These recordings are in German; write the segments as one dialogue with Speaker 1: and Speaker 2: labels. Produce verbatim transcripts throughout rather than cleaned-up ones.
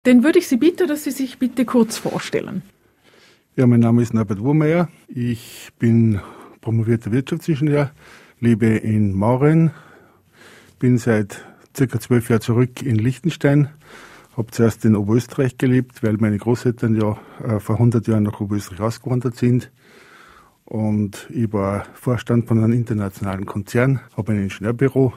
Speaker 1: Dann würde ich Sie bitten, dass Sie sich bitte kurz vorstellen.
Speaker 2: Ja, mein Name ist Norbert Wurmeier. Ich bin promovierter Wirtschaftsingenieur, lebe in Mauren, bin seit circa zwölf Jahren zurück in Liechtenstein, habe zuerst in Oberösterreich gelebt, weil meine Großeltern ja äh, vor hundert Jahren nach Oberösterreich ausgewandert sind. Und ich war Vorstand von einem internationalen Konzern, habe ein Ingenieurbüro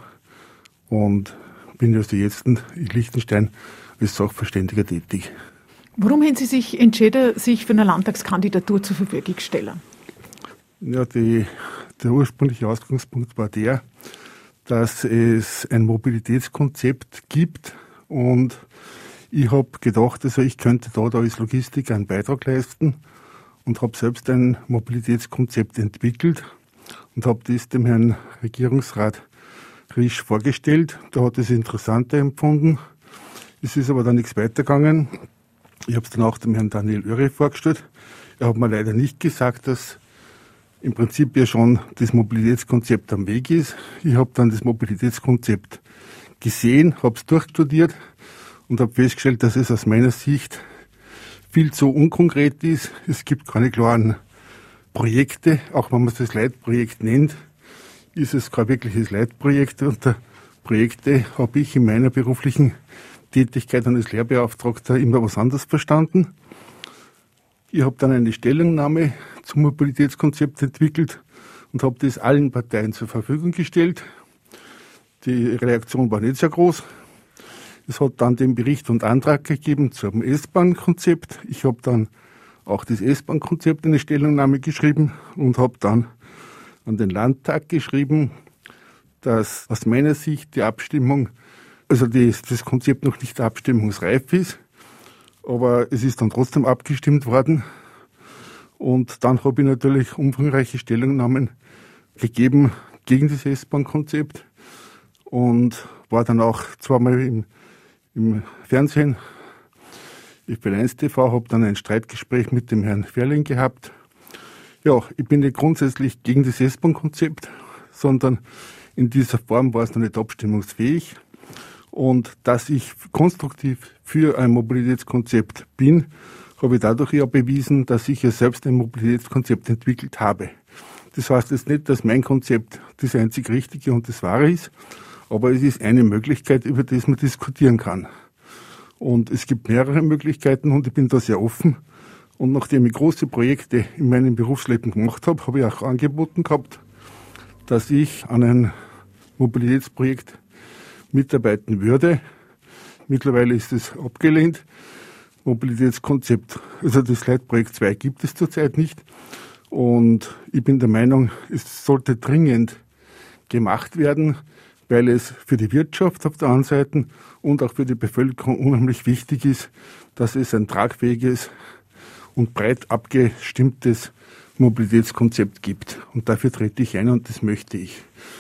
Speaker 2: und bin also jetzt in Liechtenstein als Sachverständiger tätig.
Speaker 1: Warum haben Sie sich entschieden, sich für eine Landtagskandidatur zur Verfügung zu stellen?
Speaker 2: Ja, die, der ursprüngliche Ausgangspunkt war der, dass es ein Mobilitätskonzept gibt und ich habe gedacht, also ich könnte da, da als Logistiker einen Beitrag leisten und habe selbst ein Mobilitätskonzept entwickelt und habe das dem Herrn Regierungsrat Risch vorgestellt. Da hat es interessanter empfunden. Es ist aber dann nichts weitergegangen. Ich habe es dann auch dem Herrn Daniel Oehry vorgestellt. Er hat mir leider nicht gesagt, dass im Prinzip ja schon das Mobilitätskonzept am Weg ist. Ich habe dann das Mobilitätskonzept gesehen, habe es durchstudiert und habe festgestellt, dass es aus meiner Sicht viel zu unkonkret ist. Es gibt keine klaren Projekte, auch wenn man es das Leitprojekt nennt, ist es kein wirkliches Leitprojekt. Unter Projekte habe ich in meiner beruflichen Tätigkeit als Lehrbeauftragter immer was anderes verstanden. Ich habe dann eine Stellungnahme zum Mobilitätskonzept entwickelt und habe das allen Parteien zur Verfügung gestellt. Die Reaktion war nicht sehr groß. Es hat dann den Bericht und Antrag gegeben zum S-Bahn-Konzept. Ich habe dann auch das S-Bahn-Konzept in eine Stellungnahme geschrieben und habe dann an den Landtag geschrieben, dass aus meiner Sicht die Abstimmung, also die, das Konzept noch nicht abstimmungsreif ist, aber es ist dann trotzdem abgestimmt worden. Und dann habe ich natürlich umfangreiche Stellungnahmen gegeben gegen das S-Bahn-Konzept und war dann auch zweimal im, im Fernsehen, ich bin eins T V, habe dann ein Streitgespräch mit dem Herrn Ferling gehabt. Ja, ich bin nicht grundsätzlich gegen das S-Bahn-Konzept, sondern in dieser Form war es noch nicht abstimmungsfähig. Und dass ich konstruktiv für ein Mobilitätskonzept bin, habe ich dadurch ja bewiesen, dass ich ja selbst ein Mobilitätskonzept entwickelt habe. Das heißt jetzt nicht, dass mein Konzept das einzig Richtige und das Wahre ist, aber es ist eine Möglichkeit, über die man diskutieren kann. Und es gibt mehrere Möglichkeiten und ich bin da sehr offen. Und nachdem ich große Projekte in meinem Berufsleben gemacht habe, habe ich auch angeboten gehabt, dass ich an einem Mobilitätsprojekt mitarbeiten würde. Mittlerweile ist es abgelehnt. Mobilitätskonzept, also das Leitprojekt zwei gibt es zurzeit nicht. Und ich bin der Meinung, es sollte dringend gemacht werden, weil es für die Wirtschaft auf der einen Seite und auch für die Bevölkerung unheimlich wichtig ist, dass es ein tragfähiges und breit abgestimmtes Mobilitätskonzept gibt. Und dafür trete ich ein und das möchte ich.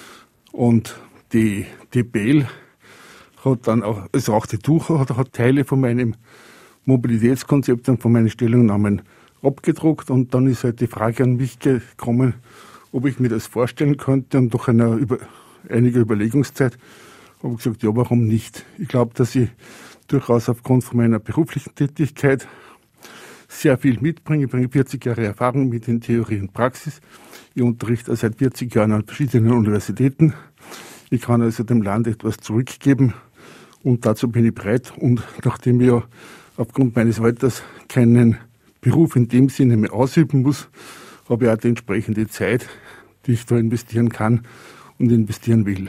Speaker 2: Und die D P L hat dann auch, also auch die Tucher hat, hat Teile von meinem Mobilitätskonzept und von meinen Stellungnahmen abgedruckt und dann ist halt die Frage an mich gekommen, ob ich mir das vorstellen könnte und nach einer über, einiger Überlegungszeit habe ich gesagt, ja, warum nicht? Ich glaube, dass ich durchaus aufgrund von meiner beruflichen Tätigkeit sehr viel mitbringe. Ich bringe vierzig Jahre Erfahrung mit in Theorie und Praxis. Ich unterrichte seit vierzig Jahren an verschiedenen Universitäten. Ich kann also dem Land etwas zurückgeben und dazu bin ich bereit. Und nachdem ich ja aufgrund meines Alters keinen Beruf in dem Sinne mehr ausüben muss, habe ich auch die entsprechende Zeit, die ich da investieren kann und investieren will.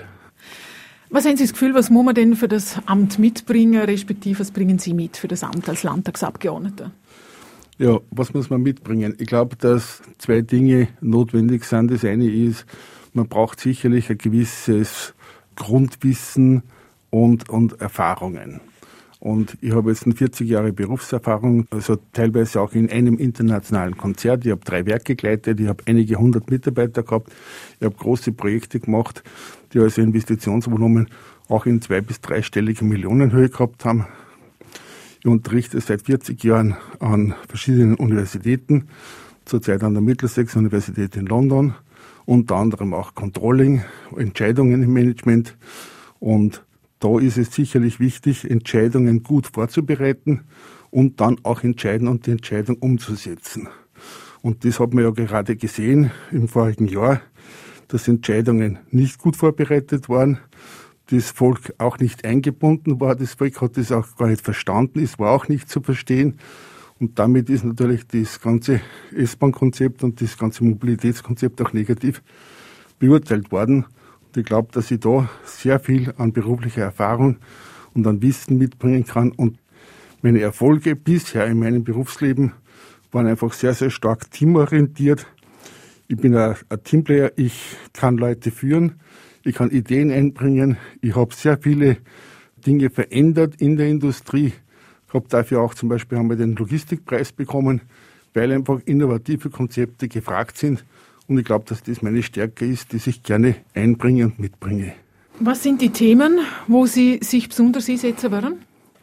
Speaker 1: Was haben Sie das Gefühl, was muss man denn für das Amt mitbringen, respektive was bringen Sie mit für das Amt als Landtagsabgeordneter?
Speaker 2: Ja, was muss man mitbringen? Ich glaube, dass zwei Dinge notwendig sind. Das eine ist, man braucht sicherlich ein gewisses Grundwissen und, und Erfahrungen. Und ich habe jetzt vierzig Jahre Berufserfahrung, also teilweise auch in einem internationalen Konzern. Ich habe drei Werke geleitet, ich habe einige hundert Mitarbeiter gehabt, ich habe große Projekte gemacht, die also Investitionsvolumen auch in zwei- bis dreistellige Millionenhöhe gehabt haben. Ich unterrichte seit vierzig Jahren an verschiedenen Universitäten, zurzeit an der Middlesex-Universität in London, unter anderem auch Controlling, Entscheidungen im Management. Und da ist es sicherlich wichtig, Entscheidungen gut vorzubereiten und dann auch entscheiden und die Entscheidung umzusetzen. Und das hat man ja gerade gesehen im vorigen Jahr, dass Entscheidungen nicht gut vorbereitet waren, das Volk auch nicht eingebunden war, das Volk hat das auch gar nicht verstanden, es war auch nicht zu verstehen. Und damit ist natürlich das ganze S-Bahn-Konzept und das ganze Mobilitätskonzept auch negativ beurteilt worden. Und ich glaube, dass ich da sehr viel an beruflicher Erfahrung und an Wissen mitbringen kann. Und meine Erfolge bisher in meinem Berufsleben waren einfach sehr, sehr stark teamorientiert. Ich bin ein, ein Teamplayer, ich kann Leute führen, ich kann Ideen einbringen. Ich habe sehr viele Dinge verändert in der Industrie. Ich habe dafür auch zum Beispiel haben wir den Logistikpreis bekommen, weil einfach innovative Konzepte gefragt sind. Und ich glaube, dass das meine Stärke ist, die ich gerne einbringe und mitbringe.
Speaker 1: Was sind die Themen, wo Sie sich besonders einsetzen werden?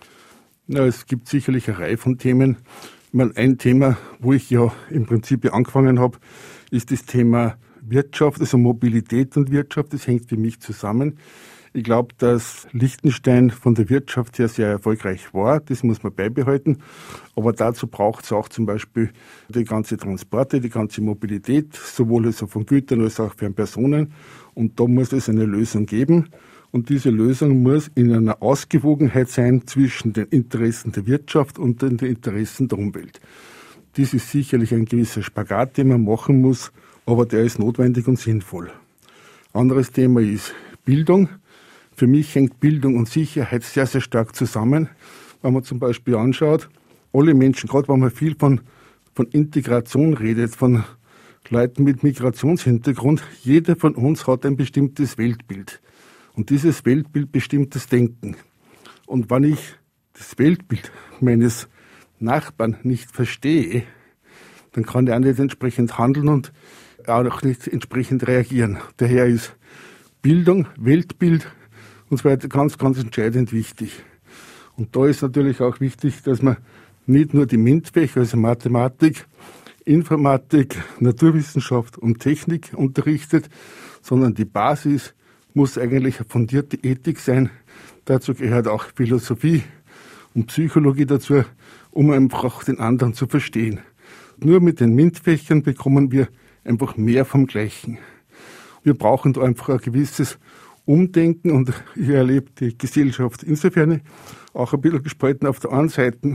Speaker 2: Na, es gibt sicherlich eine Reihe von Themen. Ich meine, ein Thema, wo ich ja im Prinzip angefangen habe, ist das Thema Wirtschaft, also Mobilität und Wirtschaft. Das hängt für mich zusammen. Ich glaube, dass Liechtenstein von der Wirtschaft her sehr erfolgreich war. Das muss man beibehalten. Aber dazu braucht es auch zum Beispiel die ganze Transporte, die ganze Mobilität, sowohl also von Gütern als auch von Personen. Und da muss es eine Lösung geben. Und diese Lösung muss in einer Ausgewogenheit sein zwischen den Interessen der Wirtschaft und den Interessen der Umwelt. Dies ist sicherlich ein gewisser Spagat, den man machen muss, aber der ist notwendig und sinnvoll. Anderes Thema ist Bildung. Für mich hängt Bildung und Sicherheit sehr, sehr stark zusammen. Wenn man zum Beispiel anschaut, alle Menschen, gerade wenn man viel von, von Integration redet, von Leuten mit Migrationshintergrund, jeder von uns hat ein bestimmtes Weltbild. Und dieses Weltbild bestimmt das Denken. Und wenn ich das Weltbild meines Nachbarn nicht verstehe, dann kann er auch nicht entsprechend handeln und auch nicht entsprechend reagieren. Daher ist Bildung, Weltbild und so weiter ganz, ganz entscheidend wichtig. Und da ist natürlich auch wichtig, dass man nicht nur die MINT-Fächer, also Mathematik, Informatik, Naturwissenschaft und Technik unterrichtet, sondern die Basis muss eigentlich eine fundierte Ethik sein. Dazu gehört auch Philosophie und Psychologie dazu, um einfach den anderen zu verstehen. Nur mit den MINT-Fächern bekommen wir einfach mehr vom Gleichen. Wir brauchen da einfach ein gewisses Umdenken und ich erlebe die Gesellschaft insofern auch ein bisschen gespalten. Auf der einen Seite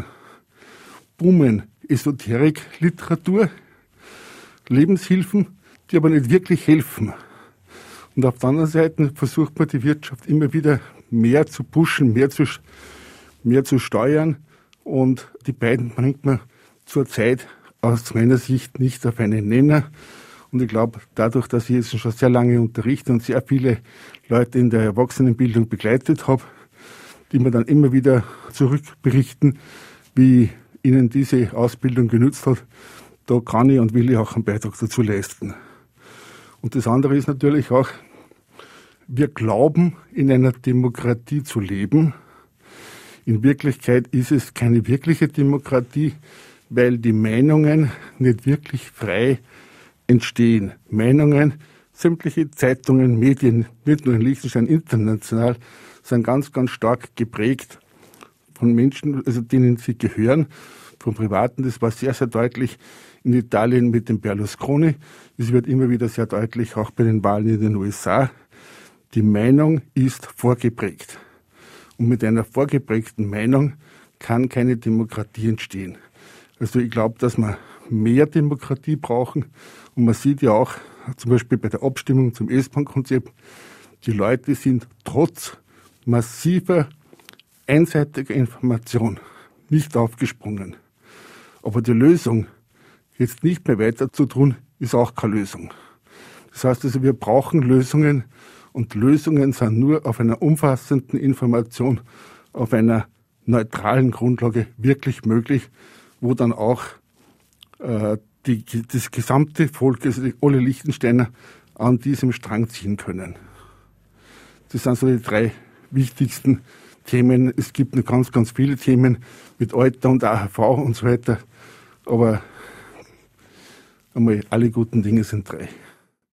Speaker 2: boomen Esoterik, Literatur, Lebenshilfen, die aber nicht wirklich helfen. Und auf der anderen Seite versucht man die Wirtschaft immer wieder mehr zu pushen, mehr zu, mehr zu steuern. Und die beiden bringt man zurzeit aus meiner Sicht nicht auf einen Nenner. Und ich glaube, dadurch, dass ich jetzt schon sehr lange unterrichte und sehr viele Leute in der Erwachsenenbildung begleitet habe, die mir dann immer wieder zurückberichten, wie ihnen diese Ausbildung genützt hat, da kann ich und will ich auch einen Beitrag dazu leisten. Und das andere ist natürlich auch, wir glauben, in einer Demokratie zu leben. In Wirklichkeit ist es keine wirkliche Demokratie, weil die Meinungen nicht wirklich frei entstehen. Meinungen, sämtliche Zeitungen, Medien, nicht nur in Liechtenstein, international, sind ganz, ganz stark geprägt von Menschen, also denen sie gehören, von Privaten. Das war sehr, sehr deutlich in Italien mit dem Berlusconi. Es wird immer wieder sehr deutlich, auch bei den Wahlen in den U S A. Die Meinung ist vorgeprägt. Und mit einer vorgeprägten Meinung kann keine Demokratie entstehen. Also ich glaube, dass wir mehr Demokratie brauchen. Und man sieht ja auch, zum Beispiel bei der Abstimmung zum S-Bahn-Konzept, die Leute sind trotz massiver, einseitiger Information nicht aufgesprungen. Aber die Lösung, jetzt nicht mehr weiter zu tun, ist auch keine Lösung. Das heißt also, wir brauchen Lösungen und Lösungen sind nur auf einer umfassenden Information, auf einer neutralen Grundlage wirklich möglich, wo dann auch äh, die, das gesamte Volk, also die, alle Liechtensteiner, an diesem Strang ziehen können. Das sind so die drei wichtigsten Themen. Es gibt noch ganz, ganz viele Themen mit Alter und A H V und so weiter, aber einmal alle guten Dinge sind drei.